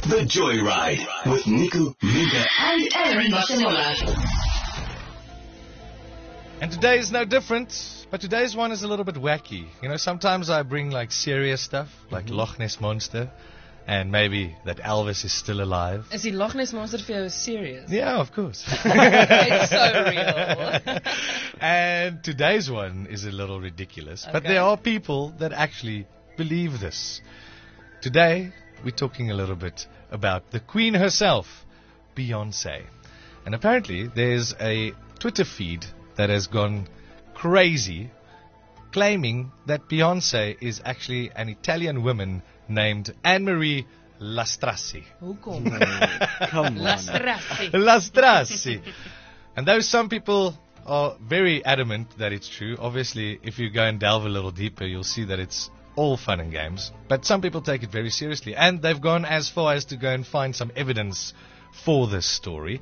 The Joyride with Nico, Luca, and Aaron Masemola. And today is no different, but today's one is a little bit wacky. You know, sometimes I bring like serious stuff, like Loch Ness Monster, and maybe that Elvis is still alive. Is die Loch Ness Monster for jou serious? Yeah, of course. It's so real. And today's one is a little ridiculous, but there are people that actually believe this. Today, we're talking a little bit about the Queen herself, Beyonce. And apparently, there's a Twitter feed that has gone crazy, claiming that Beyonce is actually an Italian woman named Anne-Marie Lastrassi. Hoekom? Come on. Lastrassi. And though some people are very adamant that it's true, obviously, if you go and delve a little deeper, you'll see that it's all fun and games. But some people take it very seriously, and they've gone as far as to go and find some evidence for this story.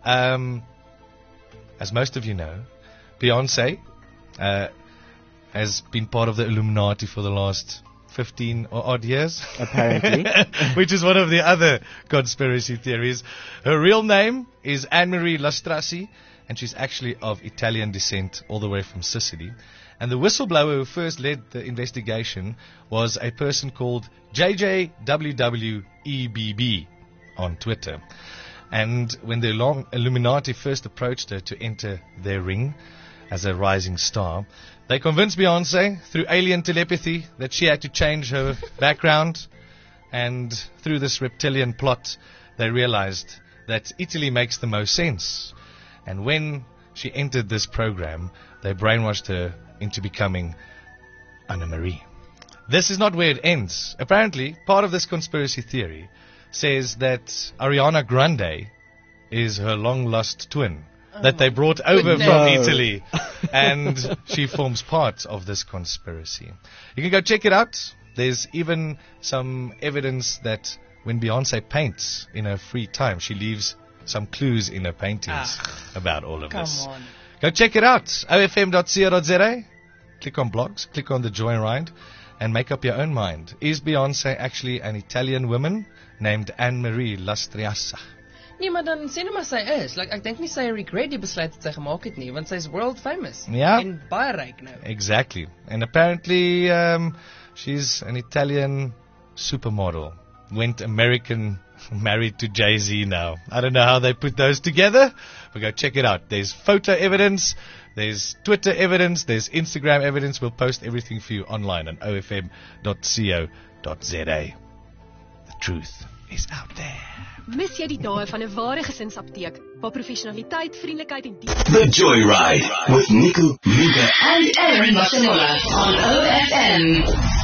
As most of you know, Beyonce has been part of the Illuminati for the last 15 or odd years. Apparently. Which is one of the other conspiracy theories. Her real name is Anne-Marie Lastrassi, and she's actually of Italian descent, all the way from Sicily. And the whistleblower who first led the investigation was a person called JJWWEBB on Twitter. And when the Illuminati first approached her to enter their ring as a rising star, they convinced Beyonce through alien telepathy that she had to change her background. And through this reptilian plot, they realized that Italy makes the most sense. And when she entered this program, they brainwashed her into becoming Anne-Marie. This is not where it ends. Apparently, part of this conspiracy theory says that Ariana Grande is her long-lost twin that they brought over from Italy, and she forms part of this conspiracy. You can go check it out. There's even some evidence that when Beyonce paints in her free time, she leaves some clues in her paintings about all of this. Come on. Go check it out. ofm.co.za. Click on blogs, click on the Joyride, and make up your own mind. Is Beyonce actually an Italian woman named Anne-Marie Lastrassi? Nee, maar dan sê nou maar sy is. Like, ek dink nie sy regret die besluit wat sy gemaak het nie, want sy is world famous. Ja. En baie ryk nou. Exactly. And apparently, she's an Italian supermodel. Went American, married to Jay-Z now. I don't know how they put those together, but go check it out. There's photo evidence, there's Twitter evidence, there's Instagram evidence. We'll post everything for you online on ofm.co.za. The truth is out there. Mis jy die dae van 'n ware gesinsapteek waar professionaliteit, vriendelikheid en The Joyride with Nico, Luca, and Aaron Masemola on OFM.